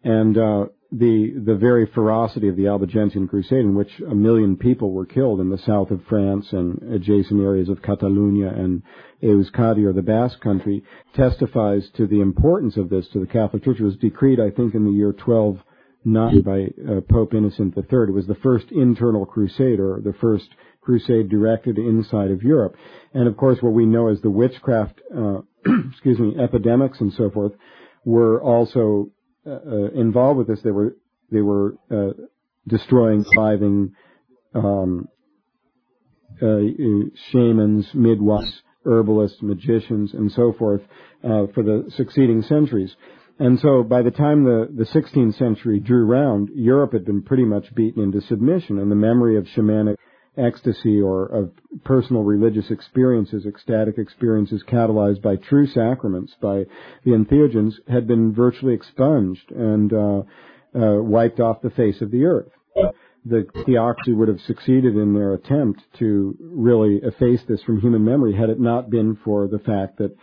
And the very ferocity of the Albigensian Crusade, in which 1 million people were killed in the south of France and adjacent areas of Catalonia and Euskadi, or the Basque Country, testifies to the importance of this to the Catholic Church. It was decreed, I think, in the year 1290 by Pope Innocent III. It was the first internal crusade, or the first crusade directed inside of Europe. And, of course, what we know as the witchcraft epidemics and so forth were also involved with this. They were destroying, surviving shamans, midwives, herbalists, magicians, and so forth for the succeeding centuries. And so by the time the 16th century drew round, Europe had been pretty much beaten into submission, and the memory of shamanic ecstasy or of personal religious experiences, ecstatic experiences catalyzed by true sacraments, by the entheogens, had been virtually expunged and wiped off the face of the earth. The theocracy would have succeeded in their attempt to really efface this from human memory had it not been for the fact that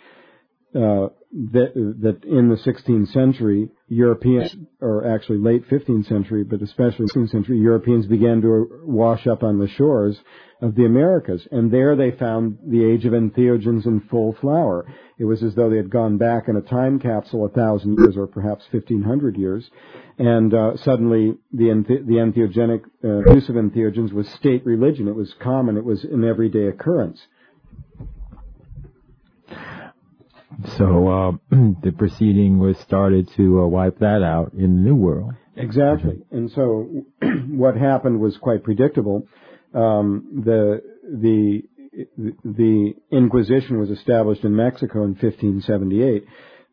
that in the 16th century, Europeans, or actually late 15th century, but especially 16th century, Europeans began to wash up on the shores of the Americas. And there they found the age of entheogens in full flower. It was as though they had gone back in a time capsule 1,000 years or perhaps 1,500 years. And suddenly the entheogenic use of entheogens was state religion. It was common. It was an everyday occurrence. So the proceeding was started to wipe that out in the New World. Exactly. And so what happened was quite predictable. The Inquisition was established in Mexico in 1578.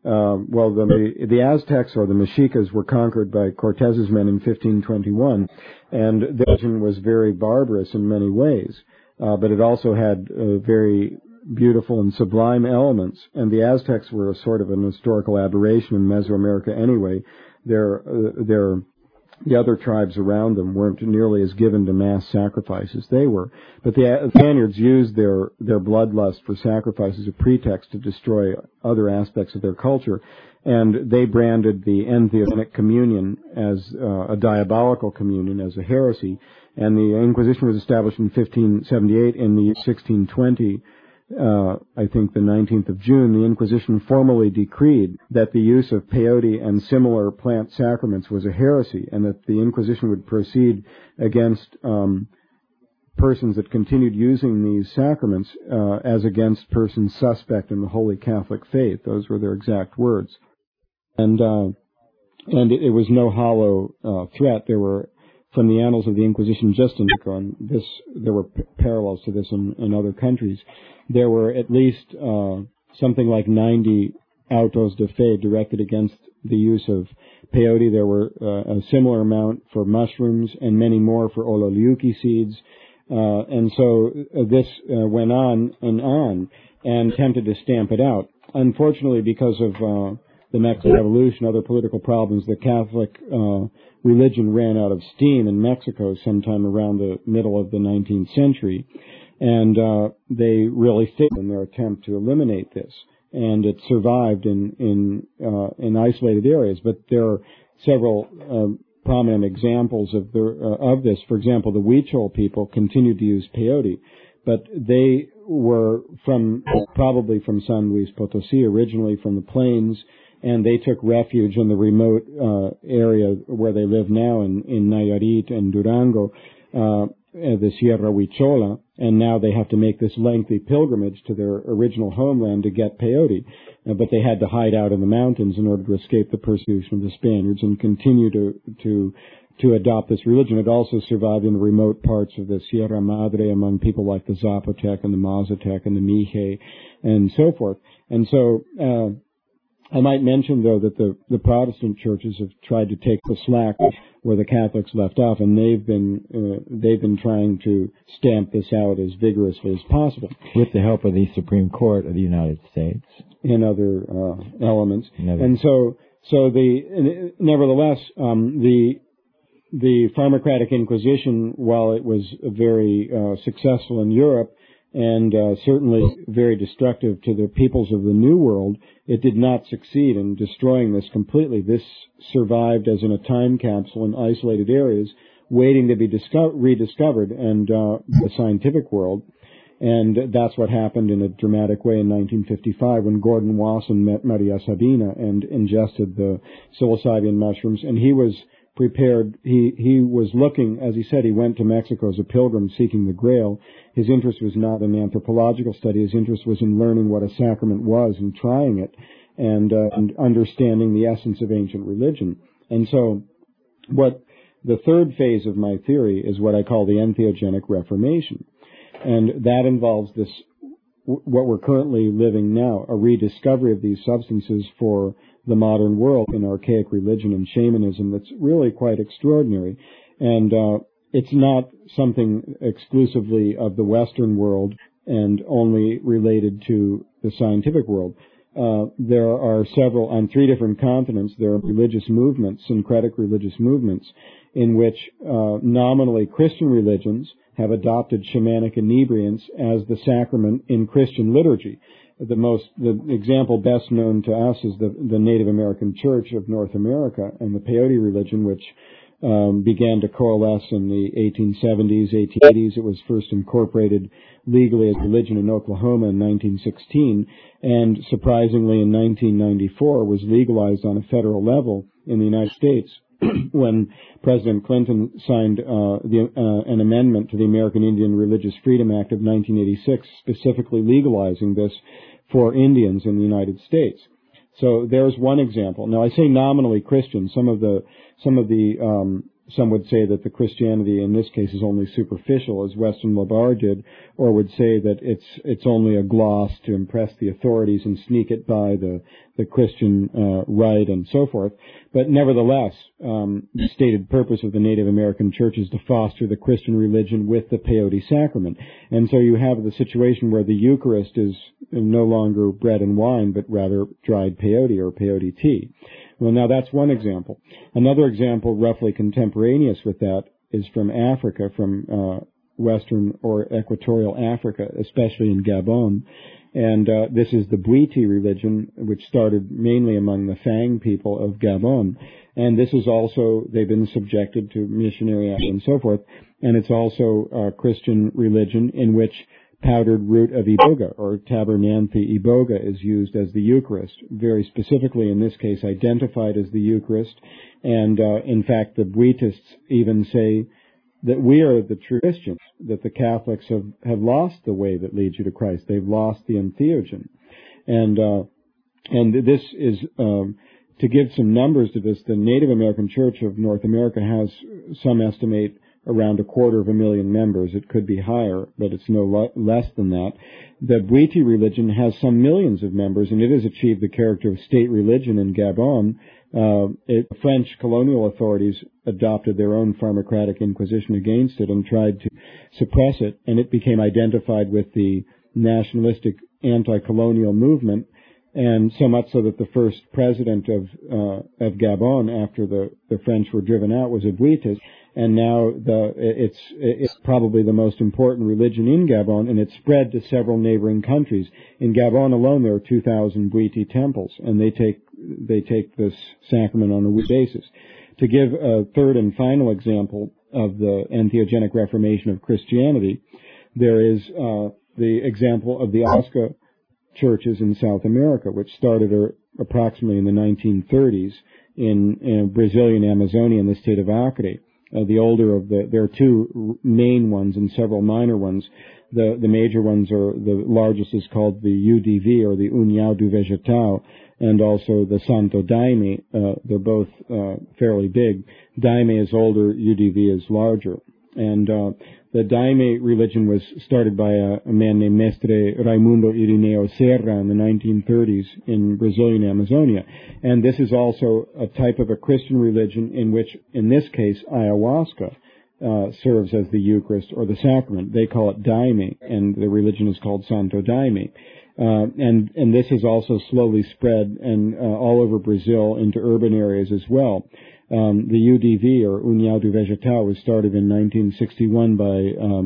The Aztecs, or the Mexicas, were conquered by Cortez's men in 1521, and the religion was very barbarous in many ways, but it also had very beautiful and sublime elements. And the Aztecs were a sort of an historical aberration in Mesoamerica anyway. The other tribes around them weren't nearly as given to mass sacrifice as they were. But the Spaniards used their bloodlust for sacrifice as a pretext to destroy other aspects of their culture. And they branded the entheogenic communion as a diabolical communion, as a heresy. And the Inquisition was established in 1578. In the 1620, I think the 19th of June, the Inquisition formally decreed that the use of peyote and similar plant sacraments was a heresy, and that the Inquisition would proceed against persons that continued using these sacraments as against persons suspect in the Holy Catholic faith. Those were their exact words. And it was no hollow threat. There were, from the annals of the Inquisition, just in Mexico, and there were parallels to this in other countries, there were at least something like 90 autos de fe directed against the use of peyote. There were a similar amount for mushrooms and many more for ololiuki seeds. And so this went on and attempted to stamp it out. Unfortunately, because of the Mexican Revolution, other political problems, the Catholic religion ran out of steam in Mexico sometime around the middle of the 19th century. And they really failed in their attempt to eliminate this. And it survived in isolated areas. But there are several prominent examples of this. For example, the Huichol people continued to use peyote, but they were probably from San Luis Potosí, originally from the plains, and they took refuge in the remote area where they live now in Nayarit and Durango, the Sierra Huichola, and now they have to make this lengthy pilgrimage to their original homeland to get peyote. But they had to hide out in the mountains in order to escape the persecution of the Spaniards and continue to adopt this religion. It also survived in the remote parts of the Sierra Madre among people like the Zapotec and the Mazatec and the Mije and so forth. And so I might mention, though, that the Protestant churches have tried to take the slack where the Catholics left off, and they've been trying to stamp this out as vigorously as possible, with the help of the Supreme Court of the United States and other elements. And nevertheless, the Pharmacratic Inquisition, while it was very successful in Europe, and certainly very destructive to the peoples of the New World. It did not succeed in destroying this completely. This survived as in a time capsule in isolated areas, waiting to be rediscovered and the scientific world. And that's what happened in a dramatic way in 1955 when Gordon Wasson met Maria Sabina and ingested the psilocybin mushrooms. And he was prepared. He was looking, as he said, he went to Mexico as a pilgrim seeking the Grail. His interest was not in anthropological study. His interest was in learning what a sacrament was and trying it and understanding the essence of ancient religion. And so what the third phase of my theory is what I call the entheogenic reformation. And that involves this, what we're currently living now, a rediscovery of these substances for the modern world in archaic religion and shamanism that's really quite extraordinary. And it's not something exclusively of the Western world and only related to the scientific world. There are several, on 3 different continents, there are religious movements, syncretic religious movements, in which nominally Christian religions have adopted shamanic inebriants as the sacrament in Christian liturgy. The example best known to us is the Native American Church of North America and the peyote religion, which began to coalesce in the 1870s, 1880s. It was first incorporated legally as religion in Oklahoma in 1916, and surprisingly in 1994 was legalized on a federal level in the United States when President Clinton signed an amendment to the American Indian Religious Freedom Act of 1986, specifically legalizing this for Indians in the United States. So there's one example. Now I say nominally Christian. Some would say that the Christianity in this case is only superficial, as Weston LaBarre did, or would say that it's only a gloss to impress the authorities and sneak it by the Christian right and so forth. But nevertheless, the stated purpose of the Native American Church is to foster the Christian religion with the peyote sacrament. And so you have the situation where the Eucharist is no longer bread and wine, but rather dried peyote or peyote tea. Well, now that's one example. Another example, roughly contemporaneous with that, is from Africa, from Western or Equatorial Africa, especially in Gabon. And this is the Bwiti religion, which started mainly among the Fang people of Gabon. And this is also, they've been subjected to missionary action and so forth. And it's also a Christian religion in which powdered root of iboga, or tabernanthe iboga, is used as the Eucharist, very specifically in this case identified as the Eucharist. And in fact, the Bwitists even say that we are the true Christians, that the Catholics have lost the way that leads you to Christ. They've lost the entheogen. And this is, to give some numbers to this, the Native American Church of North America has, some estimate, around 250,000 members. It could be higher, but it's no less than that. The Bwiti religion has some millions of members, and it has achieved the character of state religion in Gabon. French colonial authorities adopted their own pharmacratic inquisition against it and tried to suppress it, and it became identified with the nationalistic anti-colonial movement, and so much so that the first president of Gabon, after the French were driven out, was a Bwitist. And now it's probably the most important religion in Gabon, and it's spread to several neighboring countries. In Gabon alone, there are 2,000 Bwiti temples, and they take this sacrament on a weekly basis. To give a third and final example of the entheogenic reformation of Christianity, there is the example of the Ayahuasca churches in South America, which started approximately in the 1930s in Brazilian Amazonia in the state of Acre. There are 2 main ones and several minor ones. The major ones are, the largest is called the UDV, or the União do Vegetal, and also the Santo Daime. They're both fairly big. Daime is older, UDV is larger. And the Daime religion was started by a man named Mestre Raimundo Irineo Serra in the 1930s in Brazilian Amazonia. And this is also a type of a Christian religion in which, in this case, ayahuasca serves as the Eucharist or the sacrament. They call it Daime, and the religion is called Santo Daime. And this has also slowly spread and all over Brazil into urban areas as well. The UDV, or União do Vegetal, was started in 1961 by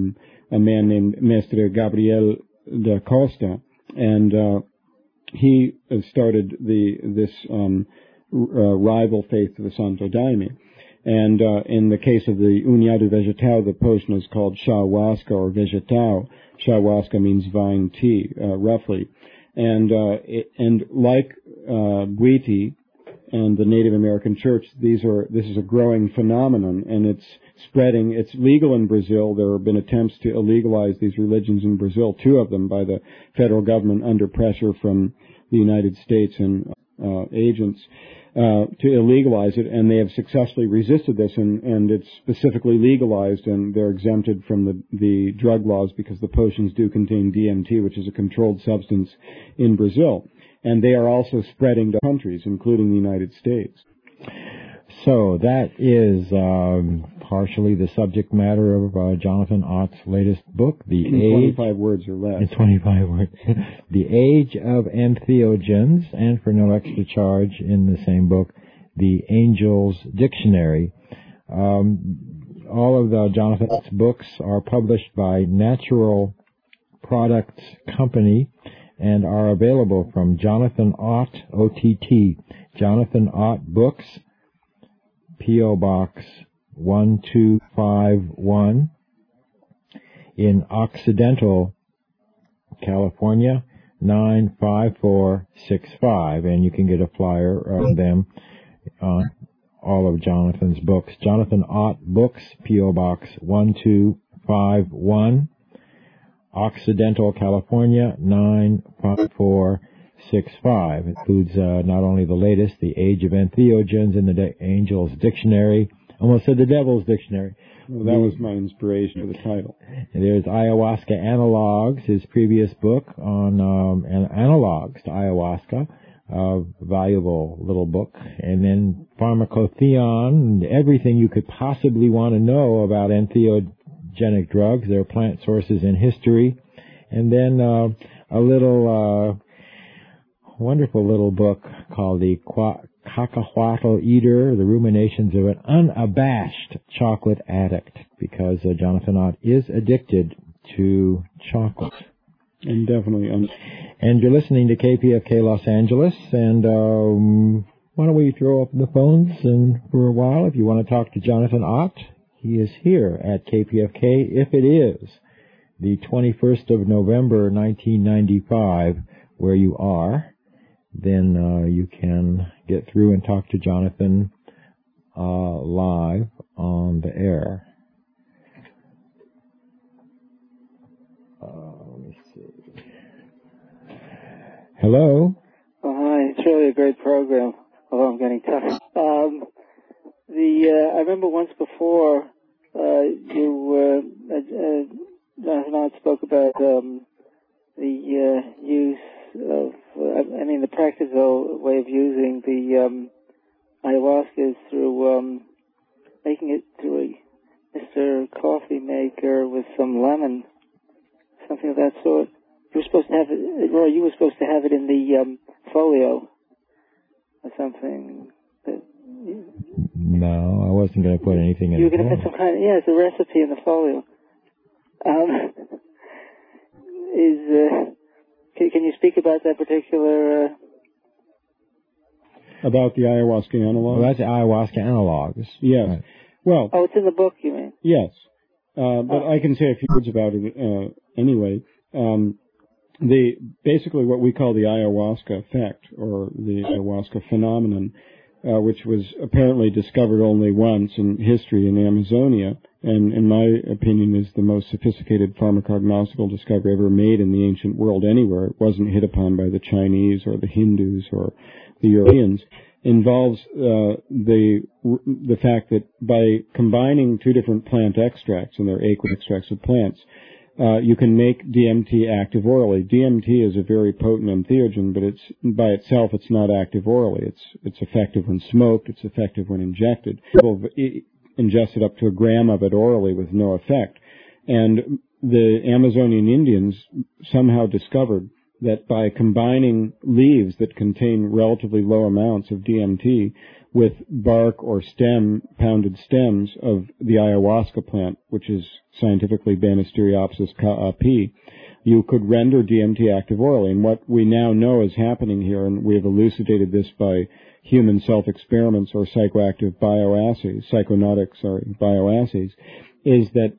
a man named Mestre Gabriel da Costa, and he started this rival faith of the Santo Daime. And in the case of the Unhado Vegetal, the potion is called Shahuasca or Vegetal. Shahuasca means vine tea, roughly. And like Bwiti and the Native American Church, this is a growing phenomenon, and it's spreading. It's legal in Brazil. There have been attempts to illegalize these religions in Brazil, 2 of them by the federal government under pressure from the United States and agents to illegalize it, and they have successfully resisted this, and it's specifically legalized, and they're exempted from the drug laws because the potions do contain DMT, which is a controlled substance in Brazil. And they are also spreading to countries, including the United States. So that is partially the subject matter of Jonathan Ott's latest book, In 25 words or less. In 25 words. The Age of Entheogens, and for no extra charge in the same book, The Angel's Dictionary. All of the Jonathan Ott's books are published by Natural Products Company and are available from Jonathan Ott, O-T-T, Jonathan Ott Books, P.O. Box 1251 in Occidental, California, 95465. And you can get a flyer of them on all of Jonathan's books. Jonathan Ott Books, P.O. Box 1251, Occidental, California, 95465. It includes not only the latest, The Age of Entheogens and the Angel's Dictionary. Almost said the Devil's Dictionary. Well, that was my inspiration for the title. And there's Ayahuasca Analogs, his previous book on analogs to ayahuasca, a valuable little book. And then Pharmacotheon, everything you could possibly want to know about entheogenic drugs, their plant sources in history. And then a little wonderful little book called The Cacahuatl Eater, The Ruminations of an Unabashed Chocolate Addict, because Jonathan Ott is addicted to chocolate. And definitely. And you're listening to KPFK Los Angeles, and why don't we throw up the phones and for a while, if you want to talk to Jonathan Ott, he is here at KPFK. If it is the 21st of November, 1995, where you are, then you can get through and talk to Jonathan live on the air. Let me see. Hello? Oh, hi. It's really a great program, although I'm getting tired. I remember once before Jonathan Ott spoke about the use of, the practical way of using the ayahuasca is through making it through a Mr. Coffee Maker with some lemon, something of that sort. You were supposed to have it, Roy, you were supposed to have it in the folio or something. No, I wasn't going to put anything in you the were going to put some kind of, it's a recipe in the folio. Can you speak about that particular... About the ayahuasca analogs? Well, that's the ayahuasca analogs. Yes. Right. Well... Oh, it's in the book, you mean? Yes. But I can say a few words about it anyway. Basically what we call the ayahuasca effect, or the ayahuasca phenomenon, which was apparently discovered only once in history in Amazonia, and in my opinion is the most sophisticated pharmacognostical discovery ever made in the ancient world anywhere. It wasn't hit upon by the Chinese or the Hindus or the Europeans. Involves the fact that by combining 2 different plant extracts, and they're aqueous extracts of plants, you can make DMT active orally. DMT is a very potent entheogen, but by itself it's not active orally. It's effective when smoked. It's effective when injected. People have ingested up to a gram of it orally with no effect. And the Amazonian Indians somehow discovered that by combining leaves that contain relatively low amounts of DMT with bark or pounded stems of the ayahuasca plant, which is scientifically Banisteriopsis ka'api, you could render DMT active orally. And what we now know is happening here, and we have elucidated this by human self-experiments or psychoactive bioassays, is that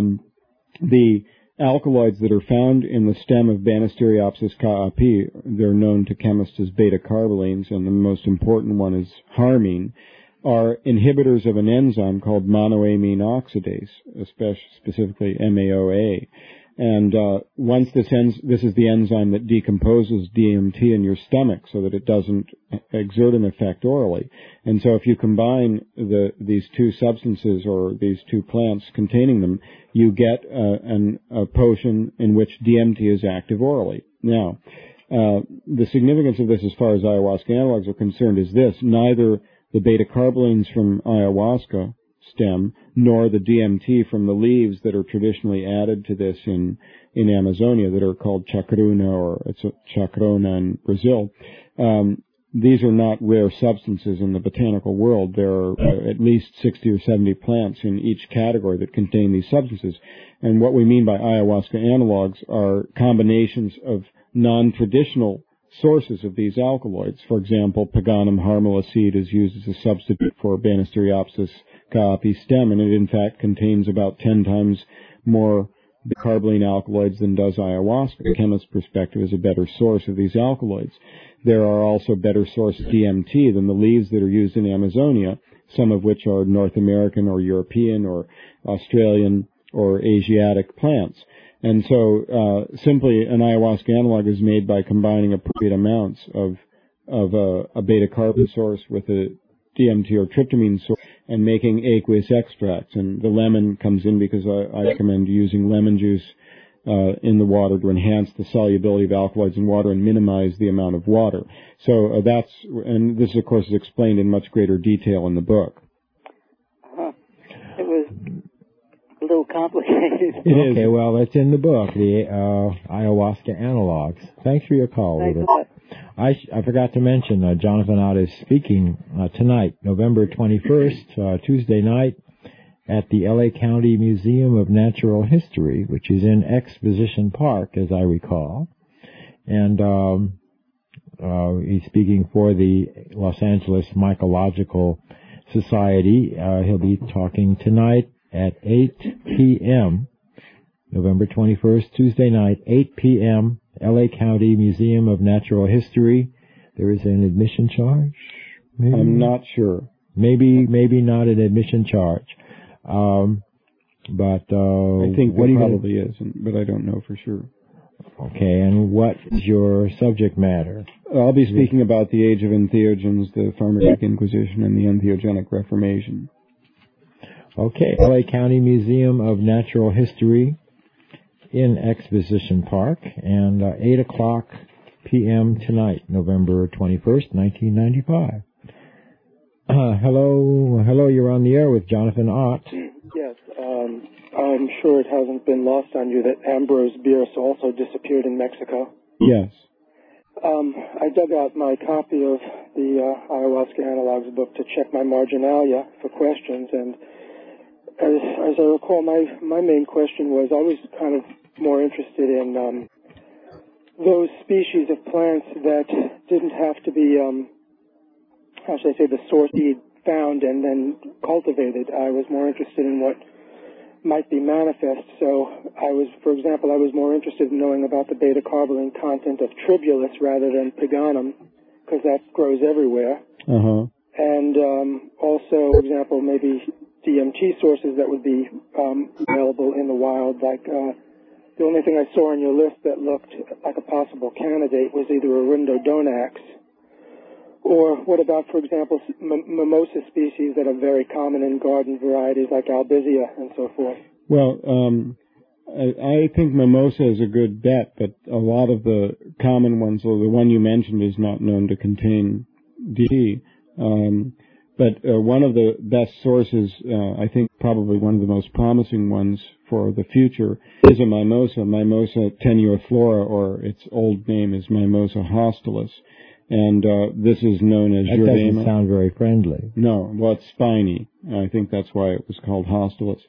the alkaloids that are found in the stem of Banisteriopsis ka'api, they're known to chemists as beta-carbolines, and the most important one is harmine, are inhibitors of an enzyme called monoamine oxidase, specifically MAOA. And once this is the enzyme that decomposes DMT in your stomach so that it doesn't exert an effect orally. And so if you combine these two substances or these two plants containing them, you get a potion in which DMT is active orally. Now, the significance of this as far as ayahuasca analogs are concerned is this: neither the beta-carbolines from ayahuasca stem nor the DMT from the leaves that are traditionally added to this in Amazonia that are called chacruna, or it's chacrona in Brazil. These are not rare substances in the botanical world. There are at least 60 or 70 plants in each category that contain these substances. And what we mean by ayahuasca analogs are combinations of non-traditional sources of these alkaloids. For example, Paganum harmala seed is used as a substitute for Banisteriopsis ka'api stem, and it in fact contains about 10 times more carboline alkaloids than does ayahuasca. The chemist's perspective is a better source of these alkaloids. There are also better source DMT than the leaves that are used in Amazonia, some of which are North American or European or Australian or Asiatic plants. And so simply an ayahuasca analog is made by combining appropriate amounts of a beta-carbon source with a DMT or tryptamine source and making aqueous extracts. And the lemon comes in because I recommend using lemon juice in the water to enhance the solubility of alkaloids in water and minimize the amount of water. So and this of course is explained in much greater detail in the book. It was a little complicated. Okay, well, it's in the book, the ayahuasca analogs. Thanks for your call, Rupert. I forgot to mention, Jonathan Ott is speaking tonight, November 21st, Tuesday night, at the LA County Museum of Natural History, which is in Exposition Park, as I recall. And he's speaking for the Los Angeles Mycological Society. He'll be talking tonight at 8 p.m., November 21st, Tuesday night, 8 p.m., LA County Museum of Natural History. There is an admission charge? Maybe? I'm not sure. Maybe not an admission charge. But I think there probably is, but I don't know for sure. Okay, and what is your subject matter? I'll be speaking about the age of entheogens, the Pharmacic Inquisition, and the entheogenic Reformation. Okay, LA County Museum of Natural History in Exposition Park, and 8 o'clock p.m. tonight, November 21st, 1995. Hello, you're on the air with Jonathan Ott. Yes, I'm sure it hasn't been lost on you that Ambrose Bierce also disappeared in Mexico. Yes. I dug out my copy of the Ayahuasca Analogs book to check my marginalia for questions, and as I recall, my main question was I was kind of more interested in those species of plants that didn't have to be, how should I say, the source seed found and then cultivated. I was more interested in what might be manifest. So for example, I was more interested in knowing about the beta-carboline content of tribulus rather than paganum, because that grows everywhere. Uh-huh. And also, for example, maybe DMT sources that would be available in the wild. Like the only thing I saw on your list that looked like a possible candidate was either Arundo-Donax, or what about, for example, mimosa species that are very common in garden varieties like albizia and so forth? Well, I think mimosa is a good bet, but a lot of the common ones, or the one you mentioned, is not known to contain DMT. But one of the best sources, I think probably one of the most promising ones for the future, is a mimosa tenuiflora, or its old name is Mimosa hostilis. And this is known as That Jurema. doesn't sound very friendly. No, well, it's spiny. I think that's why it was called Hostalis.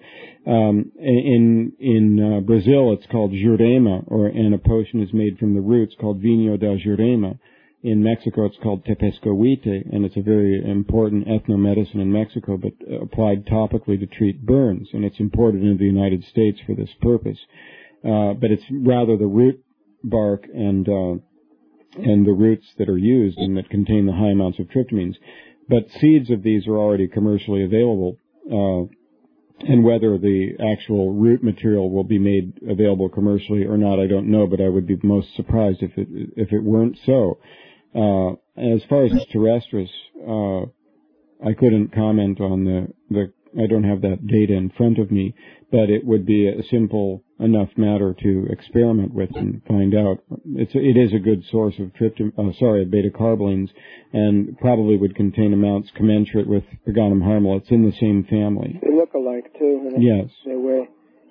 In Brazil, it's called Jurema, and a potion is made from the roots called Vinho da Jurema. In Mexico, it's called Tepescohuite, and it's a very important ethnomedicine in Mexico, but applied topically to treat burns, and it's imported into the United States for this purpose. But it's rather the root bark and the roots that are used and that contain the high amounts of tryptamines. But seeds of these are already commercially available, and whether the actual root material will be made available commercially or not, I don't know, but I would be most surprised if it weren't so. As far as terrestris, I couldn't comment on I don't have that data in front of me, but it would be a simple enough matter to experiment with and find out. It is a good source of beta-carbolines, and probably would contain amounts commensurate with Peganum harmala. It's in the same family. They look alike, too. Yes. Their way.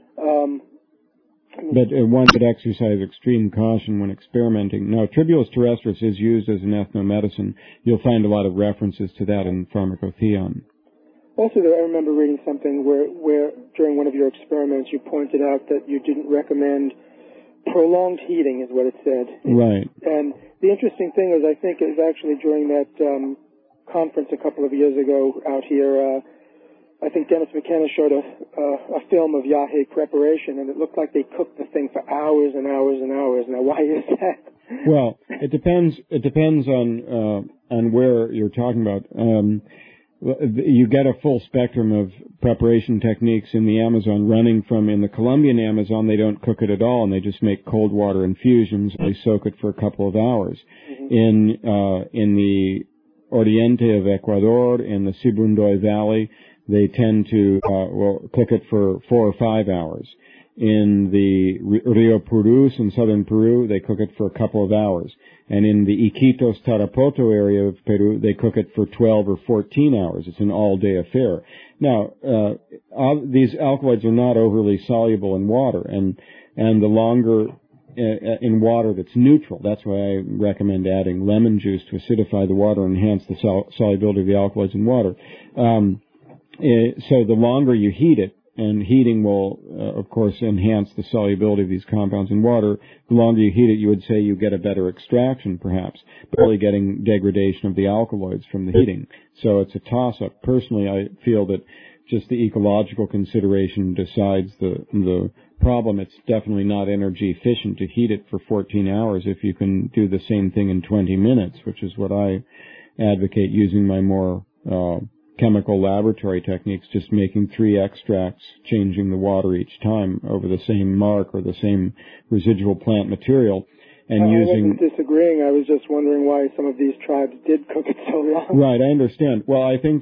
But one should exercise extreme caution when experimenting. Now, Tribulus terrestris is used as an ethnomedicine. You'll find a lot of references to that in Pharmacotheon. Also, I remember reading something where during one of your experiments you pointed out that you didn't recommend prolonged heating, is what it said. Right. And the interesting thing is, I think it was actually during that conference a couple of years ago out here, I think Dennis McKenna showed a film of Yahe preparation, and it looked like they cooked the thing for hours and hours and hours. Now, why is that? Well, it depends. It depends on where you're talking about. You get a full spectrum of preparation techniques in the Amazon. Running from in the Colombian Amazon, they don't cook it at all, and they just make cold water infusions. They soak it for a couple of hours. Mm-hmm. In the Oriente of Ecuador, in the Sibundoy Valley, they tend to cook it for 4 or 5 hours. In the Rio Purus in southern Peru, they cook it for a couple of hours. And in the Iquitos, Tarapoto area of Peru, they cook it for 12 or 14 hours. It's an all-day affair. Now, these alkaloids are not overly soluble in water, and the longer in water that's neutral. That's why I recommend adding lemon juice to acidify the water and enhance the solubility of the alkaloids in water. So the longer you heat it, and heating will, of course, enhance the solubility of these compounds in water. The longer you heat it, you would say you get a better extraction, perhaps, but really getting degradation of the alkaloids from the heating. So it's a toss-up. Personally, I feel that just the ecological consideration decides the problem. It's definitely not energy efficient to heat it for 14 hours if you can do the same thing in 20 minutes, which is what I advocate using my more chemical laboratory techniques, just making 3 extracts, changing the water each time over the same mark or the same residual plant material, and I using... wasn't disagreeing. I was just wondering why some of these tribes did cook it so long. Right, I understand. Well, I think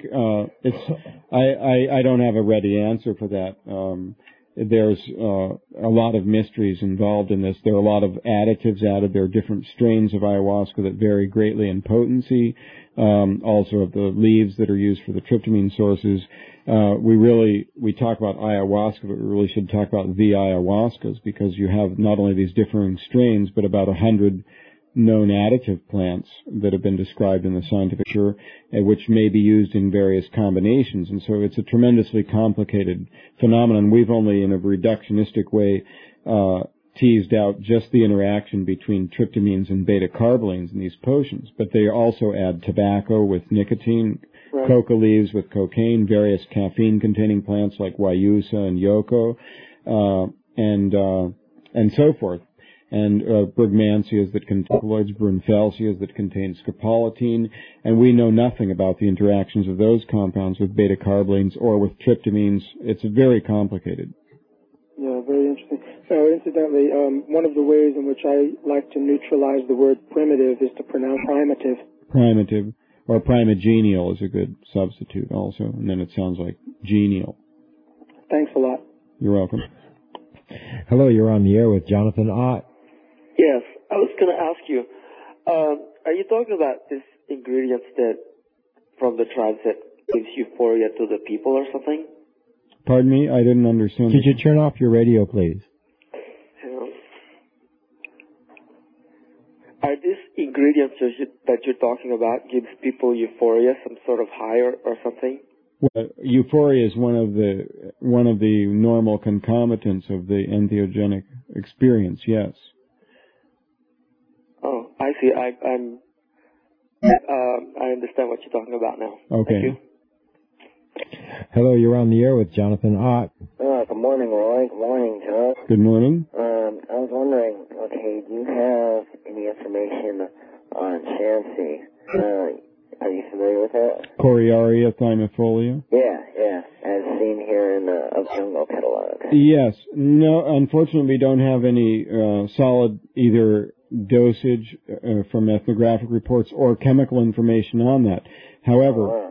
I don't have a ready answer for that. There's a lot of mysteries involved in this. There are a lot of additives added. There are different strains of ayahuasca that vary greatly in potency. Also of the leaves that are used for the tryptamine sources. We talk about ayahuasca, but we really should talk about the ayahuascas, because you have not only these differing strains, but about 100 known additive plants that have been described in the scientific literature, which may be used in various combinations. And so it's a tremendously complicated phenomenon. We've only, in a reductionistic way, teased out just the interaction between tryptamines and beta-carbolines in these potions, but they also add tobacco with nicotine, right, coca leaves with cocaine, various caffeine-containing plants like guayusa and yucca, and so forth, and brugmansias that contain alkaloids, brunfelsias that contain scopolamine, and we know nothing about the interactions of those compounds with beta-carbolines or with tryptamines. It's very complicated. Yeah, very interesting. So, incidentally, one of the ways in which I like to neutralize the word primitive is to pronounce primative. Primative, or primogenial is a good substitute also, and then it sounds like genial. Thanks a lot. You're welcome. Hello, you're on the air with Jonathan Ott. Yes, I was going to ask you, are you talking about this ingredients that from the tribes that gives euphoria to the people or something? Pardon me? I didn't understand. Could you turn off your radio, please? Are these ingredients that you're talking about gives people euphoria, some sort of high or something? Well, euphoria is one of the normal concomitants of the entheogenic experience. Yes. Oh, I see. I understand what you're talking about now. Okay. Thank you. Hello, you're on the air with Jonathan Ott. Good morning, Roy. Good morning, John. Good morning. I was wondering, okay, do you have any information on Chansey? Are you familiar with that? Coriaria thymifolia? Yeah, as seen here in the Jungle catalog. Yes. No, unfortunately, we don't have any solid either dosage from ethnographic reports or chemical information on that. However,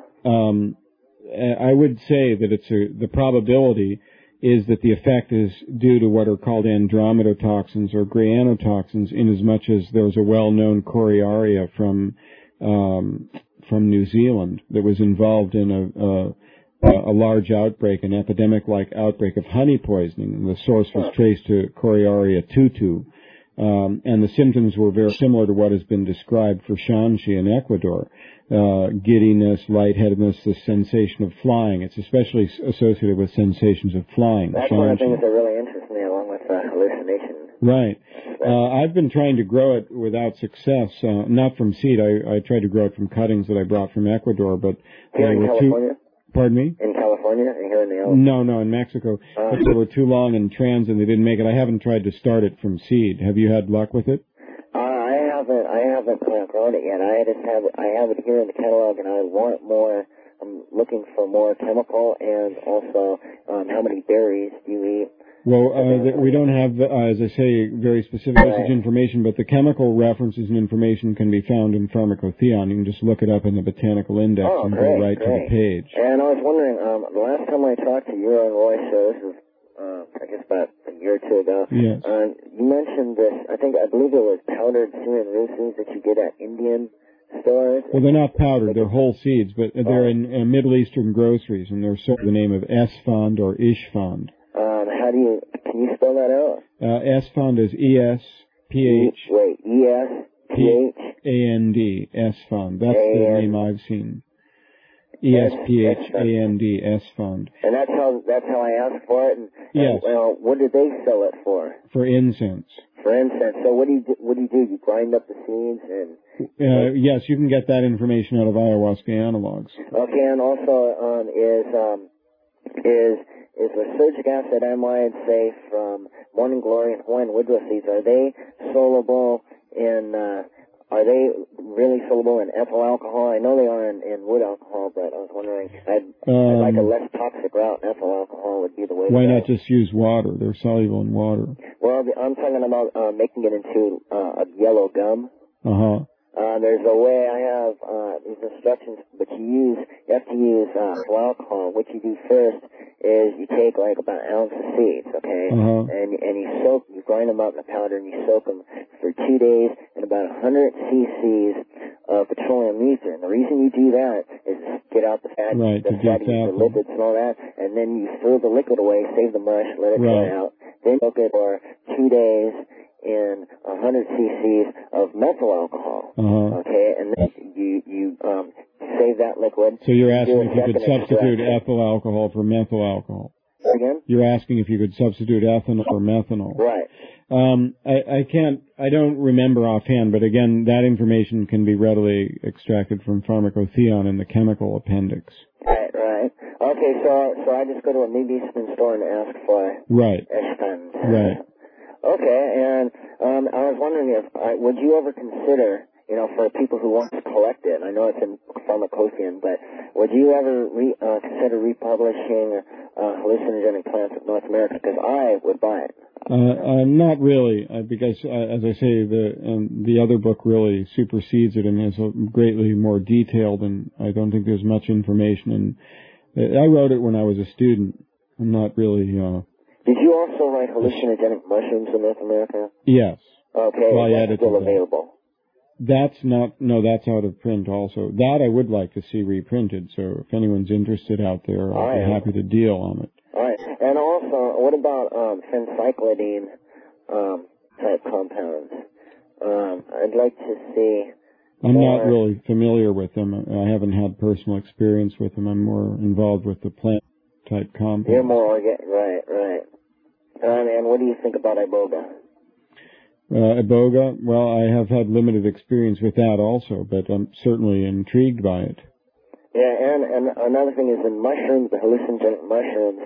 I would say that the probability is that the effect is due to what are called andromedotoxins or grayanotoxins, in as much as there's a well-known coriaria from New Zealand that was involved in a large outbreak, an epidemic-like outbreak of honey poisoning. The source was traced to Coriaria tutu, and the symptoms were very similar to what has been described for Shanxi in Ecuador. Giddiness, lightheadedness, the sensation of flying. It's especially associated with sensations of flying. That's one of the things that really interests me, along with hallucination. Right. I've been trying to grow it without success, not from seed. I tried to grow it from cuttings that I brought from Ecuador, but here in California? Pardon me? In California? And here in the Alps? No, in Mexico. But they were too long and trans and they didn't make it. I haven't tried to start it from seed. Have you had luck with it? I haven't grown it yet. I have it here in the catalog, and I want more. I'm looking for more chemical, and also how many berries do you eat? Well, we don't have, as I say, very specific dosage information, but the chemical references and information can be found in Pharmacotheon. You can just look it up in the Botanical Index and go right to the page. And I was wondering, the last time I talked to you on Roy show, this was, I guess about a year or two ago, yes. You mentioned this, I believe it was powdered Syrian rhubarb that you get at Indian stores. Well, they're not powdered, they're whole seeds, but they're in Middle Eastern groceries, and they're sold the name of Esfand or Ishfand. Can you spell that out? Esfand is E-S-P-H. Wait, E-S-P-H? A-N-D, Esfand. That's the name I've seen. E-S-P-H-A-N-D, Esfand. And that's how I asked for it? Yes. Well, what did they sell it for? For incense. For incense. So what do you do? You grind up the seeds and... yes, you can get that information out of ayahuasca analogs. Okay, and also, is lysergic acid amide, say, from Morning Glory and Hawaiian woodruff seeds, are they really soluble in ethyl alcohol? I know they are in wood alcohol, but I was wondering, I'd like a less toxic route, and ethyl alcohol would be the way to go. Why not just use water? They're soluble in water. Well, I'm talking about making it into a yellow gum. Uh-huh. There's a way I have these instructions, but you have to use alcohol. What you do first is you take like about an ounce of seeds, okay, and you grind them up in a powder and you soak them for 2 days in about 100 cc's of petroleum ether. And the reason you do that is to get out the fat, the lipids and all that, and then you throw the liquid away, save the mush, let it dry out, then soak it for 2 days in 100 cc's of methyl alcohol, okay, and then you save that liquid. So you're asking if you could substitute ethyl alcohol for methyl alcohol. Again? You're asking if you could substitute ethanol for methanol. Right. I don't remember offhand, but again, that information can be readily extracted from Pharmacotheon in the chemical appendix. Right. Okay, so I just go to a Mead-Eastman store and ask for Esfand. Right. Okay, and I was wondering would you ever consider, for people who want to collect it, I know it's in Pharmacotheon, but would you ever consider republishing hallucinogenic plants of North America? Because I would buy it. Not really, because as I say, the other book really supersedes it and is greatly more detailed, and I don't think there's much information. And I wrote it when I was a student. I'm not really. Did you also write hallucinogenic mushrooms in North America? Yes. Okay, well, that's still available. That's that's out of print also. That I would like to see reprinted, so if anyone's interested out there, I'll be happy to deal on it. All right. And also, what about phencyclidine type compounds? I'd like to see. I'm not really familiar with them. I haven't had personal experience with them. I'm more involved with the plant-type compounds. You're more right. And what do you think about iboga? Iboga, well, I have had limited experience with that also, but I'm certainly intrigued by it. Yeah, and another thing is in mushrooms, the hallucinogenic mushrooms,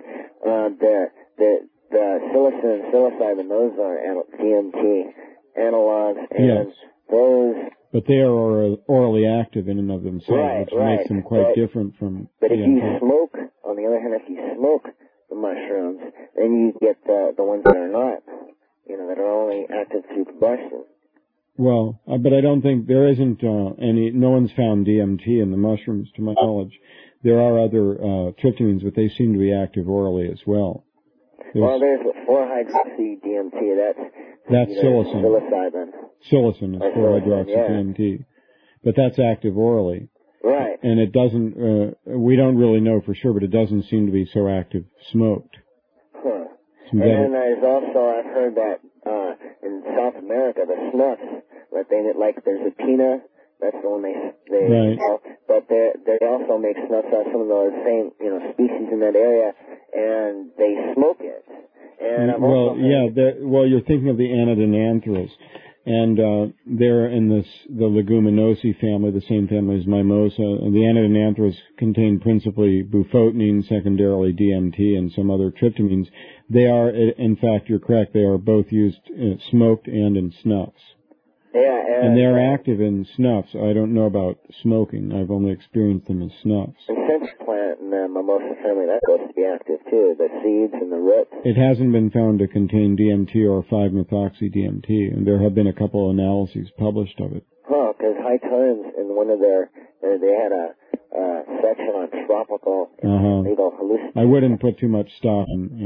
the psilocin and psilocybin, those are DMT analogs, and yes. those... But they are orally active in and of themselves, which makes them quite different from But DMT. if you smoke, on the other hand, if you smoke the mushrooms, then you get the ones that are not, that are only active through combustion. Well, but I don't think there isn't no one's found DMT in the mushrooms, to my knowledge. There are other tryptamines, but they seem to be active orally as well. There's 4-hydroxy-DMT, that's psilocin. Psilocybin. Psilocin is 4-hydroxy-DMT. But that's active orally. Right. And it doesn't, we don't really know for sure, but it doesn't seem to be so active smoked. Huh. And then there's also, I've heard that in South America, the snuffs, there's a pina, that's the one they right. sell, but they also make snuffs out of some of those same, species in that area, and they smoke it. And I've you're thinking of the Anadenanthus, and they're in the Leguminosae family, the same family as Mimosa. And the Anadenanthus contain principally bufotenine, secondarily DMT, and some other tryptamines. They are, in fact, you're correct, they are both used smoked and in snuffs. Yeah, and they're active in snuffs. I don't know about smoking. I've only experienced them as snuffs. And sense plant in the Mimosa family, that goes to be active too, the seeds and the roots. It hasn't been found to contain DMT or 5-methoxy-DMT, and there have been a couple of analyses published of it. Huh, because High Times, in one of their, they had a section on tropical legal hallucinogens. I wouldn't put too much stock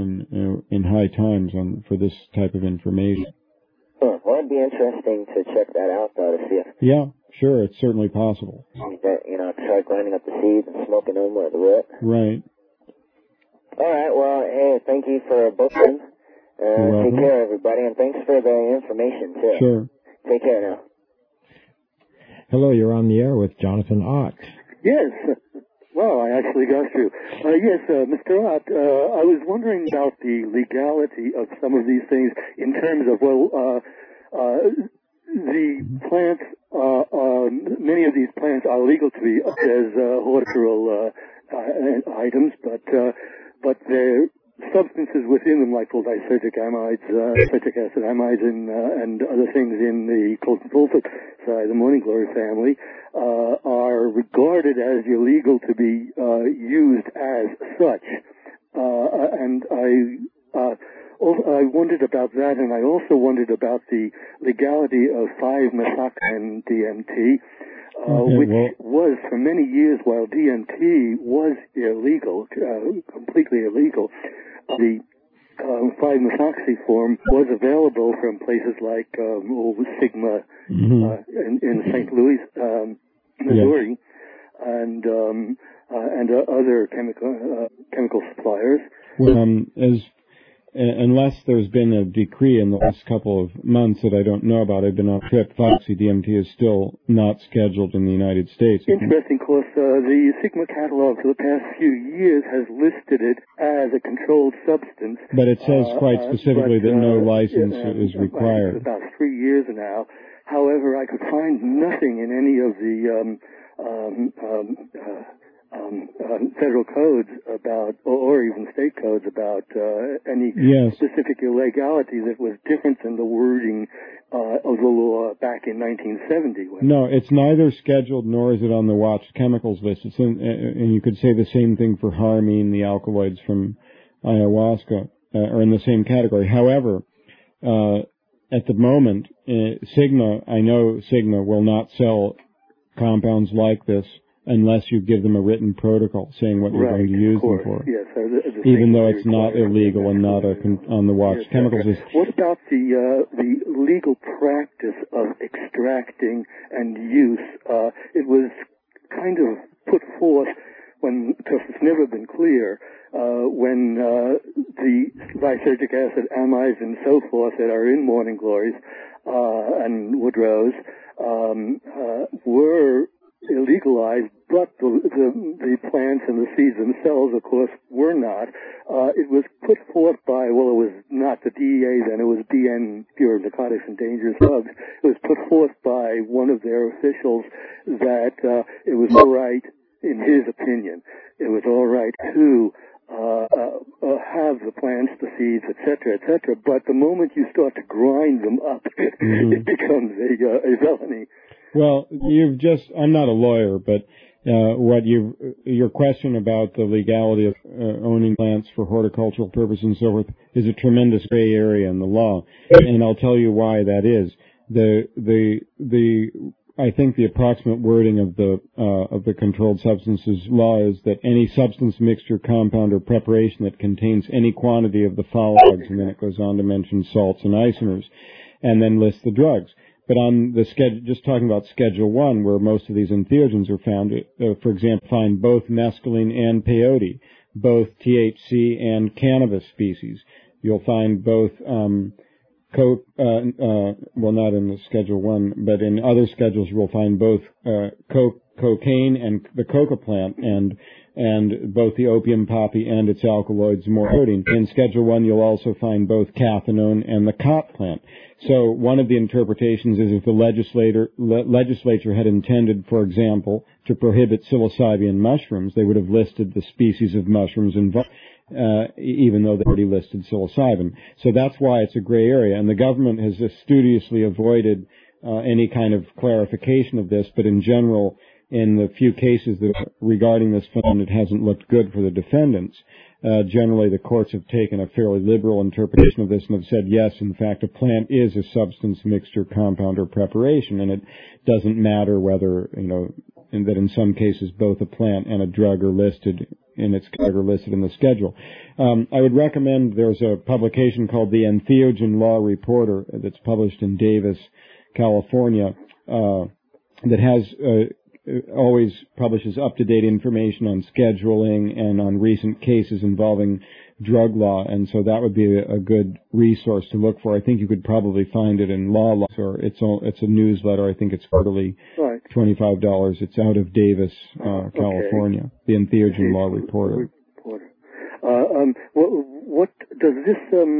in High Times for this type of information. Huh. Well, it'd be interesting to check that out, though, to see if... Yeah, sure, it's certainly possible. Try grinding up the seeds and smoking them or the root. Right. All right, well, hey, thank you for booking. Take care, everybody, and thanks for the information, too. Sure. Take care now. Hello, you're on the air with Jonathan Ott. Yes. Well, I actually got you. Yes, Mr. Ott, I was wondering about the legality of some of these things in terms of, the plants, many of these plants are legal to be up as horticultural items, but their substances within them, like lysergic amides, citric acid amides, and other things in the colchicine sulfate side, the morning glory family, are regarded as illegal to be used as such. And I wondered about that, and I also wondered about the legality of 5-methoxy DMT, which was for many years, while DMT was illegal, completely illegal, the 5-methoxy form was available from places like Sigma in St. Louis, Missouri, and other chemical suppliers. Unless there's been a decree in the last couple of months that I don't know about, I've been on trip. 5-methoxy-DMT is still not scheduled in the United States. Interesting, because the Sigma catalog for the past few years has listed it as a controlled substance. But it says quite specifically that no license is required. It's about 3 years now. However, I could find nothing in any of the federal codes about, or even state codes about any specific illegality that was different than the wording of the law back in 1970. No, it's neither scheduled nor is it on the watch chemicals list. It's and you could say the same thing for harmine, the alkaloids from ayahuasca, are in the same category. However, at the moment, I know Sigma will not sell compounds like this unless you give them a written protocol saying what you're going to use them for. Yes, even though it's not illegal and not on the watch chemicals list. What about the legal practice of extracting and use? It was kind of put forth because it's never been clear, when the lysergic acid amides and so forth that are in Morning Glories and Woodrow's were illegalized, but the plants and the seeds themselves, of course, were not. It was put forth by, well, it was not the DEA then, it was BN, Bureau of Narcotics and Dangerous Drugs. It was put forth by one of their officials that it was all right, in his opinion, it was all right to have the plants, the seeds, etc., etc. But the moment you start to grind them up, it becomes a felony. Well, I'm not a lawyer, but your question about the legality of owning plants for horticultural purposes and so forth is a tremendous gray area in the law, and I'll tell you why that is. I think the approximate wording of the Controlled Substances Law is that any substance, mixture, compound, or preparation that contains any quantity of the following, and then it goes on to mention salts and isomers, and then lists the drugs. But on the schedule, just talking about Schedule 1, where most of these entheogens are found, for example, find both mescaline and peyote, both THC and cannabis species. You'll find both coke, well, not in the Schedule 1, but in other schedules you will find both cocaine and the coca plant, and both the opium poppy and its alkaloids, morphine. In Schedule 1 you'll also find both cathinone and the khat plant. So one of the interpretations is if the legislature had intended, for example, to prohibit psilocybin mushrooms, they would have listed the species of mushrooms involved, even though they already listed psilocybin. So that's why it's a gray area, and the government has studiously avoided any kind of clarification of this, but in general, in the few cases regarding this phenomenon, it hasn't looked good for the defendants. Generally, the courts have taken a fairly liberal interpretation of this and have said, yes, in fact, a plant is a substance, mixture, compound, or preparation, and it doesn't matter whether, and that in some cases both a plant and a drug are listed in the schedule. I would recommend, there's a publication called the Entheogen Law Reporter that's published in Davis, California, that has always publishes up-to-date information on scheduling and on recent cases involving drug law, and so that would be a good resource to look for. I think you could probably find it in Law, or it's a newsletter. I think it's quarterly, right. $25. It's out of Davis, California. The Entheogen Law Reporter. What does this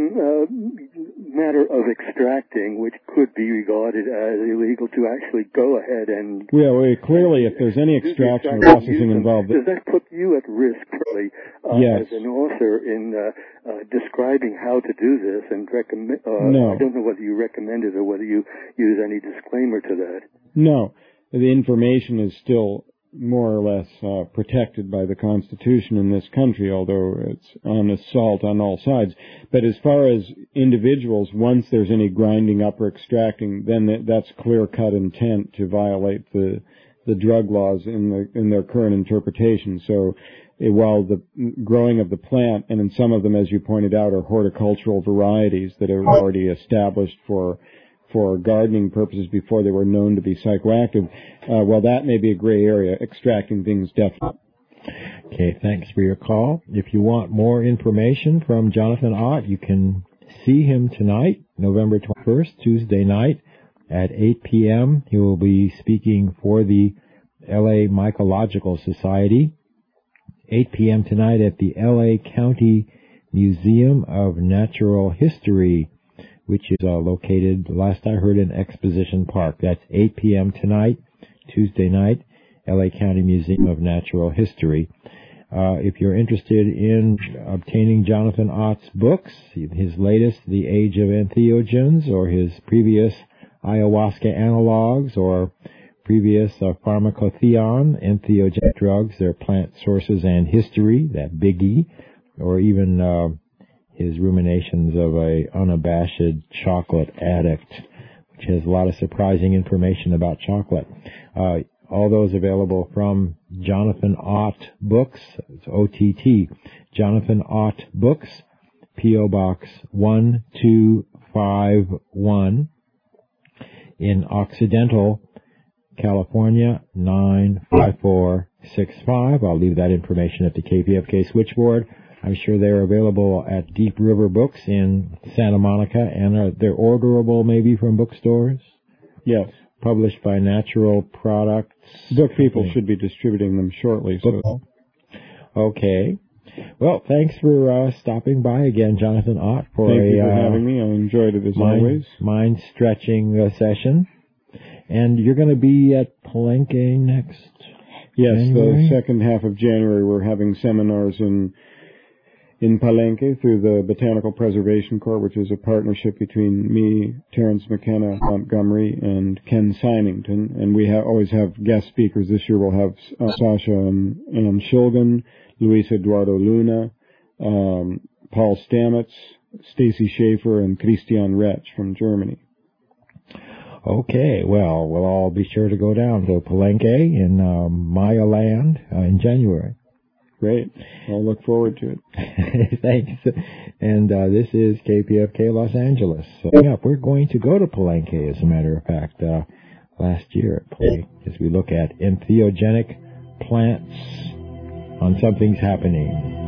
matter of extracting, which could be regarded as illegal, to actually go ahead and... Well, clearly, if there's any extraction or processing involved... Does that put you at risk, really, yes. as an author in describing how to do this and recommend... No. I don't know whether you recommend it or whether you use any disclaimer to that. No. The information is still more or less protected by the Constitution in this country, although it's on assault on all sides. But as far as individuals, once there's any grinding up or extracting, then that's clear-cut intent to violate the drug laws in their current interpretation. So while the growing of the plant, and in some of them, as you pointed out, are horticultural varieties that are already established for gardening purposes before they were known to be psychoactive, well, that may be a gray area. Extracting things, definitely. Okay, thanks for your call. If you want more information from Jonathan Ott, you can see him tonight, November 21st, Tuesday night at 8 p.m. He will be speaking for the L.A. Mycological Society, 8 p.m. tonight at the L.A. County Museum of Natural History, which is located, last I heard, in Exposition Park. That's 8 p.m. tonight, Tuesday night, L.A. County Museum of Natural History. If you're interested in obtaining Jonathan Ott's books, his latest, The Age of Entheogens, or his previous ayahuasca analogs, or previous pharmacotheon, entheogenic drugs, their plant sources and history, that Big E, or even his ruminations of a unabashed chocolate addict, which has a lot of surprising information about chocolate. All those available from Jonathan Ott Books. It's OTT. Jonathan Ott Books, P.O. Box 1251 in Occidental, California 954 I'll leave that information at the KPFK switchboard. I'm sure they're available at Deep River Books in Santa Monica, and they're orderable maybe from bookstores? Yes. Published by Natural Products. Book people should be distributing them shortly. So. Okay. Well, thanks for stopping by again, Jonathan Ott. Thank you for having me. I enjoyed it as always. Mind-stretching session. And you're going to be at Palenque next January? The second half of January. We're having seminars in Palenque through the Botanical Preservation Corps, which is a partnership between me, Terence McKenna Montgomery, and Ken Symington. And we always have guest speakers. This year we'll have Sasha and Ann Shulgin, Luis Eduardo Luna, Paul Stamets, Stacy Schaefer, and Christian Retsch from Germany. Okay, well, we'll all be sure to go down to Palenque in Maya Land in January. Great. I'll look forward to it. Thanks. And this is KPFK Los Angeles. So, we're going to go to Palenque, as a matter of fact, last year at Palenque, as we look at entheogenic plants on Something's Happening.